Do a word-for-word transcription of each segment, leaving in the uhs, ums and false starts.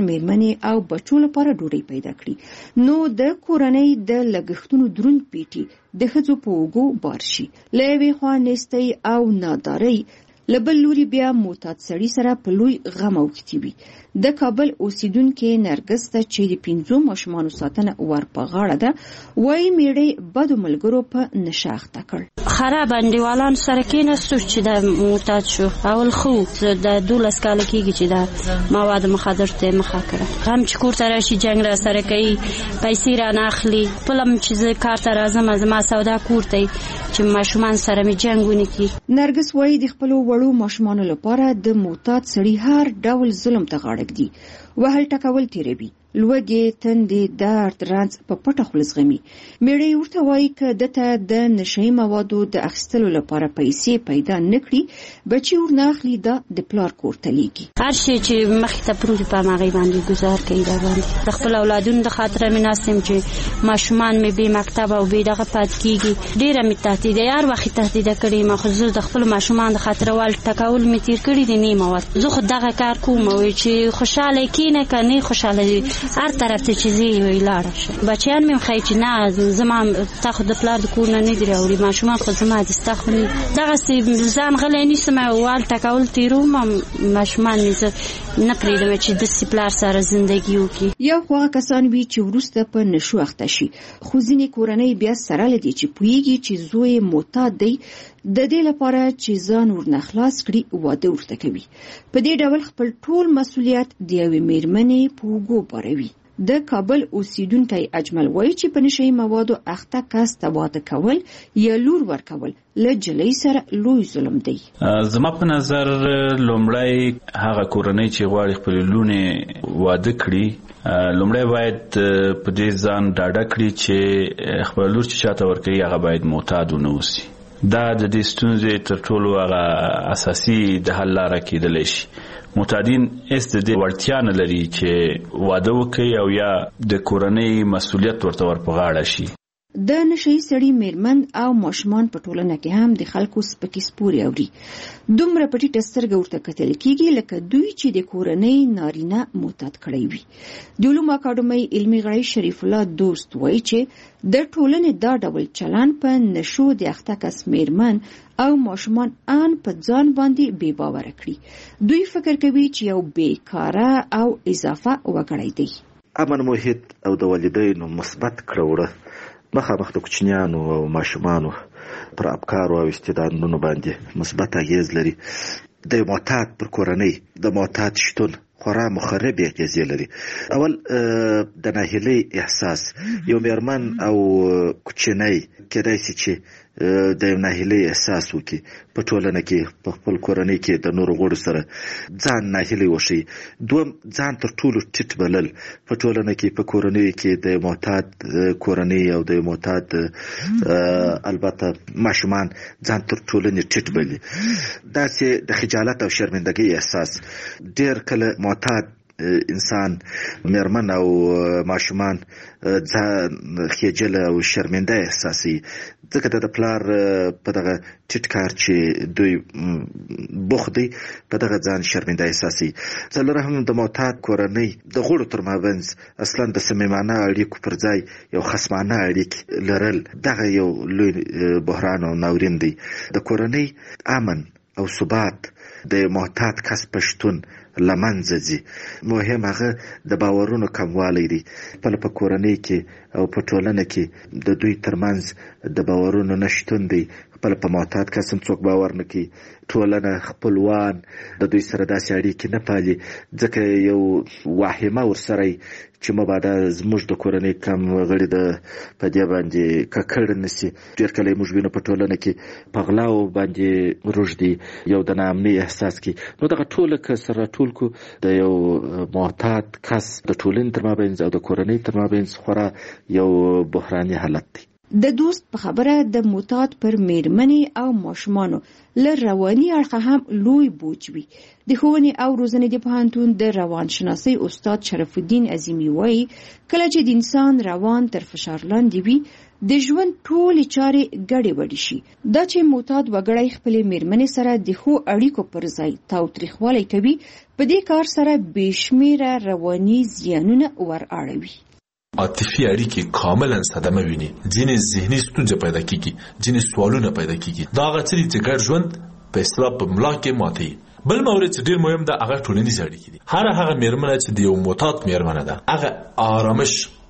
میرمنې او بچو لپاره ډوډۍ پیدا کړي نو د کورنۍ د لګښتونو دروند پیټي د ښځو په اوږو بار شي. له یوې خوا نیستۍ او نادارۍ، له بل لوري بیا معتاد سړي سره په لوی غم اوښتي وي. د کابل اوسیدونکې نرګس ته چې د پنځو ماشومانو ساتنه ور په غاړه ده، وایي میړه بدو ملګرو په نشه اخته کړ. خراب انډیوالانو سره کېناستو چې دا معتاد شو. اول خو د دولس کاله کېږي چې دا مواد مخدر ته مخه کړه. هم چې کور ته راشي جنګ را سره کوي، پیسې رانه اخلي. خپله هم چې زه کار ته راځم زما سودا کور ته چې ماشومان سره مې جنګ ونه کړي. نرګس وایي د خپلو وړو ماشومانو لپاره د معتاد سړي هر ډول ظلم ته غاړه ږدي. وهل ټکول تیروي، لوږې، تندې، درد، رنځ په پټه خوله زغمي. میړه ورته وایي که دته د نشهیي موادو د اخیستلو لپاره پیسې پیدا نه کړي، بچي ورنه اخلي، دا د پلار کور ته لیږي. هر شی چې مخې ته پروت په هماغې باندې ګزار کوي. دا باندې د خپل اولادونو د خاطره مې ناست یم چې ماشومان مې بې مکتب او بې دغه پاتې کېږي. ډېره مې تهدیده، هر وخت یې تهدیده کړې یم، خو زه د خپلو ماشومانو د خاطره وال ټکول مې تېر کړي دي نه مواد. زه خو دغه کار کوم چې خوشحاله کېنه که نه خوشحاله هر طرف ته چې زی وی لاړه شه. بچیان مې خای چې نه زما تا خو د پلار د کور نه نه دی راوړي، ماشومان خو زما د ستا خو نه. دغسې ځان غلی نیسم وال ټکول تېروم، ماشومان مې زه نه پرېږدم چې داسې پلار سره زندګي وکړي. یو خو هغه کسان وي چې وروسته په نشو اخته شي، خو ځینې کورنۍ بیا سره له دې چې پوهېږي چې زوی معتاد دی، د دې لپاره چې ځان ورنه خلاص کړي واده ورته کوي. په دې ډول خپل ټول مسؤلیت د یوې میرمنې په اوږو باروي. د کابل اوسیدونکی اجمل وایي چې په نشهیي موادو اخته کس ته واده کول یا لور ورکول له جلۍ سره لوی ظلم دی. زما په نظر لومړی هغه کورنۍ چې غواړي خپل لونې واده کړي، لومړی باید په دې ځان ډاډه کړي چې خپل لور چې چاته ورکوي هغه باید معتاد ونه اوسي. دا د دې ستونزې تر ټولو هغه اساسي د حل لاره کېدلی شي. معتادین هېڅ د دې وړتیا نه لري چې واده وکړي او یا د کورنۍ مسؤلیت ورته ور په غاړه شي. د نشهیي سړي میرمن او ماشومان په ټولنه کې هم د خلکو سپکې سپورې اوري. دومره په ټیټه سترګه ورته کتل کېږي لکه دوی چې د کورنۍ نارینه معتاد کړی وي. د علومو اکاډمۍ علمي غړی شریف الله دوست وایي چې د ټولنې دا ډول چلن په نشو د اخته کس میرمن او ماشومان ان په ځان باندې بې باوره کړي. دوی فکر کوي چې یو بیکاره او اضافه وګړی دی. امن محیط او د والدینو مثبت کړه مخامخ د کوچنیانو او ماشومانو پر افکارو او استعدادونو باندې مثبت اغیز لري. د معتاد پر کورنۍ د معتاد شتون خورا مخربې اغیزې لري. اول د ناهیلۍ احساس، یو میرمن او کوچنی کېدای شي چې د یو ناهیلۍ احساس وکړي په ټولنه کې، په خپل کورنۍ کې د نورو غړو سره ځان ناهیلۍ وښیي. دوم، ځان تر ټولو ټیټ بلل په ټولنه کې، په کورنۍ کې د معتاد کورنۍ او د معتاد البته ماشومان ځان تر ټولنې ټیټ بلي. داسې د خجالت او شرمندګۍ احساس. ډېر کله معتاد انسان، میرمن او ماشومان ځان خجل او شرمنده احساسي، ځکه د پلار په دغه ټیټ کار چې دوی بوخت دی په دغه ځان شرمنده احساسي. څلورم، د معتاد کورنۍ د غړو تر مابینځ اصلا د صمیمانه اړیکو پر ځای یو خصمانه اړیکې لرل، دغه یو لوی بحران او ناورین دی. د کورنۍ امن او ثبات د معتاد کس په شتون لمنځه ځي. مهم هغه د باورونو کموالی دی. خپله په کورنۍ کې او په ټولنه کې د دوی ترمنځ د باورونو نشتون دی. خپله په معتاد کس هم څوک باور نه کوي. ټولنه خپلوان د دوی سره داسې اړیکې نه پالي، ځکه یو واهمه ورسره چې مبادا زموږ د کورنۍ کم غړي د په دې باندې ککړ نشي. ډېر کله موږ وینو په ټولنه کې په غلاو باندې روږدي، یو د ناامنۍ احساس کوي. نو دغه ټوله که سره ټول کو د یو معتاد کس د ټولنې تر مابینځ او د کورنۍ تر مابینځ خورا یو بحراني حالت دی. د دوست په خبره د معتاد پر میرمنې او ماشومانو له رواني اړخه هم لوی بوج وي. د ښوونې او روزنې د پوهنتون د روانشناسۍ استاد شرف الدین عظیمي وایي کله چې د انسان روان تر فشار لاندې وي د ژوند ټولې چارې ګډې وډې شي. دا چې معتاد وګړی خپلې میرمنې سره د ښو اړیکو پر ځای تاوتریخوالی کوي، په دې کار سره بې شمېره رواني زیانونه ور اړوي. عاطفي اړیکې کاملا صدمه ویني، ځینې ذهني ستونزې پیدا کیږي، ځینې سوالونه پیدا کیږي. دا هغه څه دي چې ګډ ژوند په اصطلاح په ملا کې ماتوي. بل مورد چې ډیر مهم ده هغه ټولنیز اړیکې دي. هر هغه میرمنه چې د یو معتاد میرمنه ده، هغه آرامش،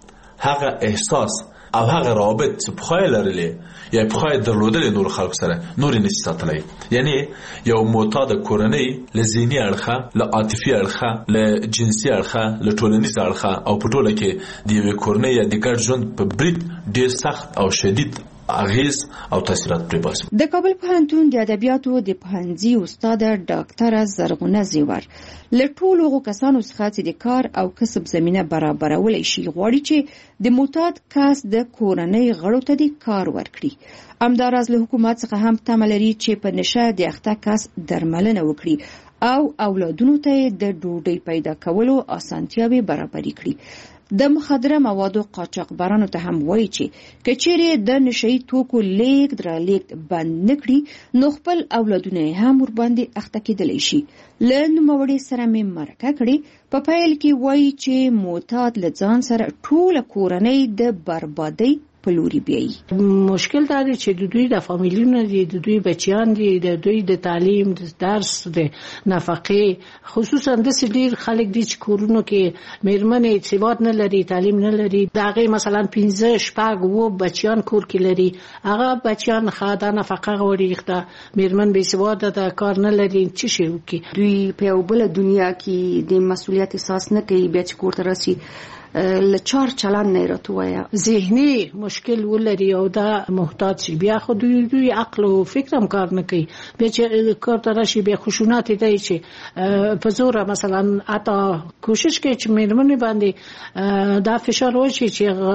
هغه احساس او هغه رابط چې پخوای لرلې یا پخوای درلودلې نور خلق سره نور نشي ساتلی. یعنی یو معتاد کورنۍ له ذهني اړخه، له عاطفي اړخه، له جنسي اړخه، له ټولنیز اړخه او په ټوله کې د یوې کورنۍ یا د ګډ ژوند په برید ډیر سخت او شدید اغیز او تاثیرات پرې باسي. د کابل پوهنتون د ادبیاتو د پوهنځي استاد ډاکټره زرغونه زیور له ټولو هغو کسانو څخه چې د کار او کسب زمینه برابرولی شي غواړي چې د معتاد کس د کورنۍ غړو ته د کار ورکړي. همداراز له حکومت څخه هم تمه لري چې په نشه د اخته کس درملنه وکړي او اولادونو ته د ډوډۍ پیدا کولو اسانتیاوې برابرې کړي. د مخدره موادو قاچاقبرانو ته هم وایي چې که چیرې د نشهیي توکو لیږد رالیږد بند نه کړي نو خپل اولادونه هم ورباندې اخته کېدلی شي. له نوموړي سره مې مرکه کړې. په پیل کې وایي چې معتاد له ځان سره ټوله کورنۍ د بربادۍ په لوري بیایي. مشکل دا دی چې د دوی د فامیلونو دي، د دوی بچیان دي، د دوی د تعلیم، د درس، د نفقې، خصوصا داسې ډېر خلک دي چې کورونو کې میرمنې ثبات نه لري، تعلیم نه لري. د هغې مثلا پنځه شپږ اووه بچیان کور کې لري، هغه بچیان ښه دا نفقه غواړي، د میرمن بې ثباته ده، کار نه لري، څه شی وکړي. دوی په یو بله دنیا کې د مسؤلیت احساس نه کوي، بیا چې کور ته راسي لچار چلان نه راته وایا ذهني مشکل ولري او دا محتاج شي. بیا خو دوی دوی عقل او فکر هم کار نه کوي. بیا چې کار ته راشي بیا خشونت دی چې په زور مثلا اتا کوشش کوي چې میرمنې باندې دا فشار وشي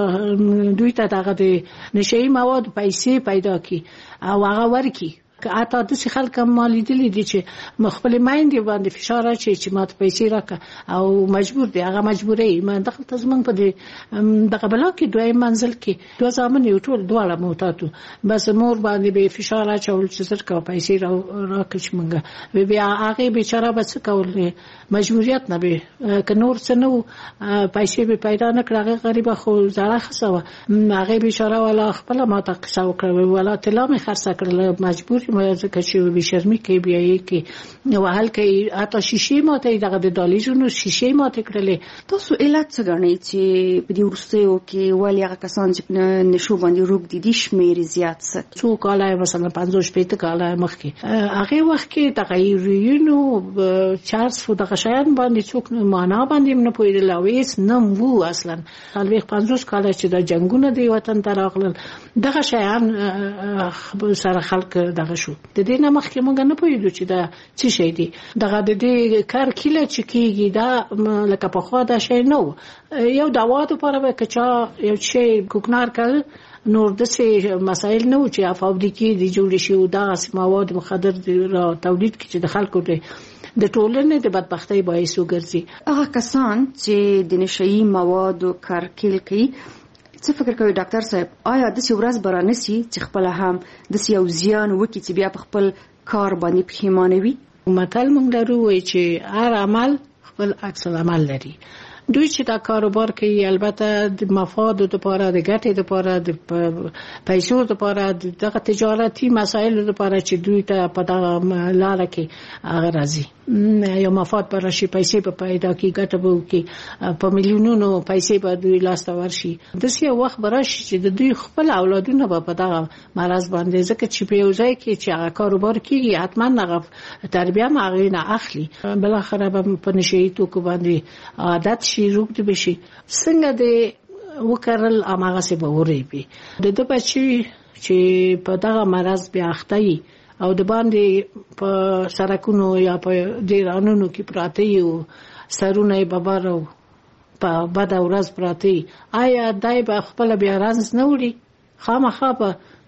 چې دوی ته دغه د نشهیي مواد پیسې پیدا کړي او هغه ورکړي. اته د څه خلک مالی دي دي چې مخبل مایندې باندې فشار اچي چې ماته پیسې راکړه او مجبور دي، هغه مجبورې ما دخل تزمن په دې دغه بلا کې دوی منزل کې دوه زامن یو ټول دواړه موتاتو، بس مور باندې به فشار اچول چې سر کا پیسې راکړي مونږه بیا هغه بیچاره بس کول مجبوریت نه به ک نور څه نو پیسې به پیدا نه کړه. غریب خو زړه خسوه هغه بیچاره ولا خپل ماته قصه وکړه ولا تلامه خرڅ کړل مجبور مزه چې به شرمې کوي بیا یې کې نو حل کوي. اته شیشې ماته دغه د دالیزونو شیشې ماته کړلې. تاسو علت څه غواړئ چې په دې ورستیو کې ولې هغه کسان چې نشو باندې روغ دي دي شمیر زیات څه څو کاله مثلا پنځوس شپږ کاله مخکې هغه وخت کې تغیرونو چارلز فو دغه شیان باندې څوک معنا باندې نه پوهیدل او هیڅ نه وو اصلا. هغه پنځوس کاله چې د جنگونو دی وطن ته راغلل دغه شیان سره خلک دغه شو. د دې نه مخکې مونږ نه پوهیدو چې دا څه شی دی. دغه د دې کار کله چې کیږي دا لکه په خوا دا شی نو یو دوا لپاره به کچا یو شی کوکنار کړ نور د څه مسائل نه و چې فابریکې دي جوړ شي او دا مواد مخدر را تولید کړي چې د خلکو د ټولنې د بدبختۍ باعث وګرځي. هغه کسان چې د نشهیي موادو کارکیل کوي څه فکر کوي ډاکټر صاحب آیا د سی ورځ برانسي چې خپل هم د سی او زیان وکړي چې بیا په خپل کار باندې پښیمانه وي؟ متل مونږ درو وایي چې هر عمل خپل عکس العمل لري. دوی چې دا کاروبار کوي البته د مفاد لپاره د ګټې لپاره د پیسو لپاره دغه تجارتي مسایل لپاره چې دوی ته په دغه لار کې هغه راځي یو مفاد پر شي پیسې په پیدا کې ګټه به کې په میلیونونو پیسې به دوی لاس ته ورشي. د څه وخت براشي چې د دوی خپل اولادونه به په دغه مرز باندې ځکه چې په یو ځای کې چې هغه کاروبار کوي حتما هغه تربیه ماغې نه اخلي بل اخر به په نشهیي توکو باندې عادت شي روغ دي بشي څنګه د وکړل اماغه سه به ورېبي د د بچي چې په دغه مرز بیا اخته او د باندې په سرکونو یا په ډیرانونو کې پراته یو سرونه بابارو په بد ورځ پراته آیا دای په خپل بیا رانس نه وړي خامخا په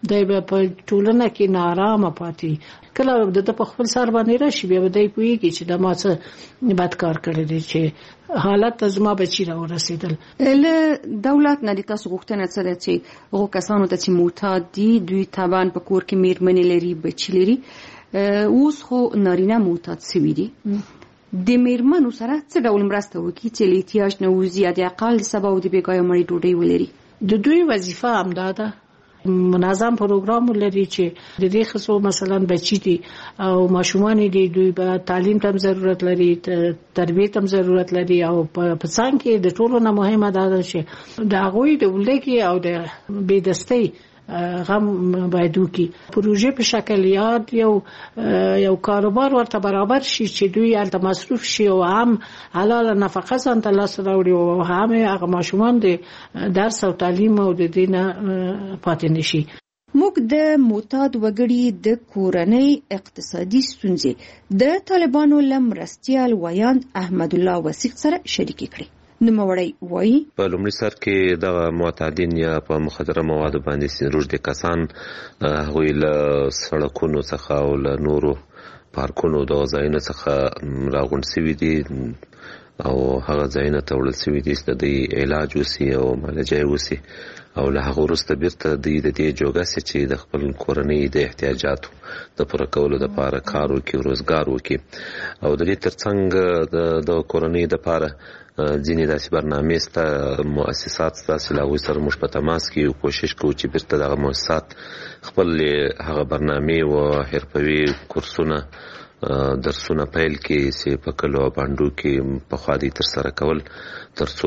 دی به په ټولنه کې نارامه پاتې کله د په خپل سر باندې راشي بیا دی پوهیږي چې د ما څه بد کار کړی دی چې حالت زما بچی را ورسېدل. له دولت نه د تاسو غوښتنه څه ده چې هغو کسانو ته چې معتاد دي دوی طبعا په کور کې میرمنې لري بچي لري اوس خو نارینه معتاد سوي دي د میرمنو سره څه ډول مرسته وکړي چې له احتیاج نه ووځي یا د اقل د سبا او د بېګاه مړۍ ډوډۍ ولري؟ د دوی وظیفه همدا ده منظم پروګرام ولري چې د دې خصو مثلا بچی دي او ماشومان دي دوی به تعلیم ته ضرورت لري تربیت هم ضرورت لري او په څنګه کې د ټولو نه مهمه ده چې د هغوی د ولګي او د بېدستۍ غم باید وکړي پروژې په شکل یاد یو یو کاروبار ورته برابر شي چې دوی هلته مصروف شي او هم حلاله نفقه ځان ته لاسته راوړي او هم هغه ماشومان د درس او تعلیم او د دې نه پاتې نه شي. موږ د معتاد وګړي د کورنۍ اقتصادي ستونزې د طالبانو له مرستیال ویاند احمد الله وثیق سره شریکې کړې. نوموړی وایي په لومړي سر کې د معتادین یا په مخدره موادو باندې روږدي کسان هغوی له سړکونو څخه او له نورو پارکونو د ځایونو څخه راغونډ شوي دي او هغه ځایونه ته وړل شوي دي چې د دوی علاج وسي او معالجه یې وسي او له هغه وروسته بیرته دوی د دې جوګه سي چې د خپل کورنۍ د احتیاجاتو د پوره کولو دپاره کار وکړي روزګار وکړي او د دې ترڅنګ د کورنۍ دپاره ځینې داسې برنامې سته مؤسسات سته چې له هغوی سره موږ په تماس کې یو کوشش کوو چې بیرته دغه مؤسسات خپل هغه برنامې و حرفوي کورسونه درسونه پیل کړي چې په کلو او بانډو کې پخوا دوی ترسره کول تر څو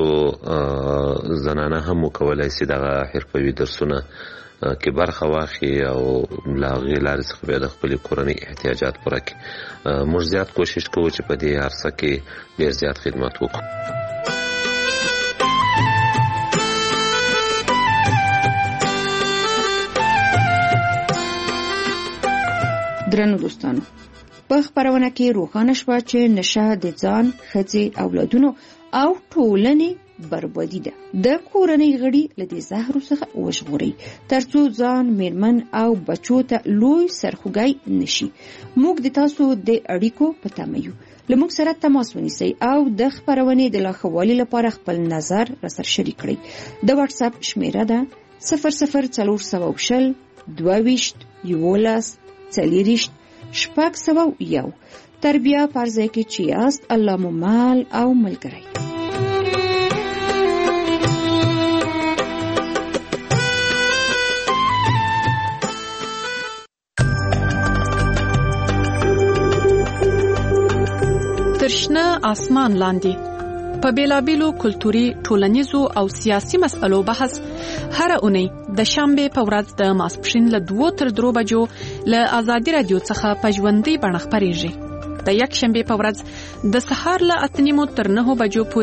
زنانه هم وکولی شي دغه حرفوي درسونه کې برخه واخلي او له هغې لارې څخه بیا د خپلې کورنۍ احتیاجات پوره کړي. موږ زیات کوشش کوو چې په دې عرصه کې ډېر زیات خدمت وکړو. درنو دوستانو په خپرونه کې روښانه شوه چې نشه د ځان ښځې اولادونو او ټولنې بربادي ده. د کورنۍ غړي له دې زهرو څخه وژغورئ ترڅو ځان میرمن او بچو ته لوی سرخوږی نشي. موږ د تاسو د اړیکو په تمه یو. له موږ سره تماس ونیسئ او د خپرونې د لا ښه والي لپاره خپل نظر راسره شریک کړئ. د واتس اپ شمیره ده صفر صفر څلور سوه او شل دوه ویشت یولس څلېرویشت شپږ سوه یو. تر بیا په هر ځای کې چې یاست الله مو مال او ملګری. ترشنه آسمان لاندې په بیلابیلو کلتوري ټولنیزو او سیاسي مسئلو بحث هر اونۍ د شنبه په ورځ د ماسپښین له دوه تر درو بجو له آزادي رادیو څخه په ژوندۍ بڼه خپرېږي. د یک شنبه په ورځ د سهار له اته نیمو تر نهو بجو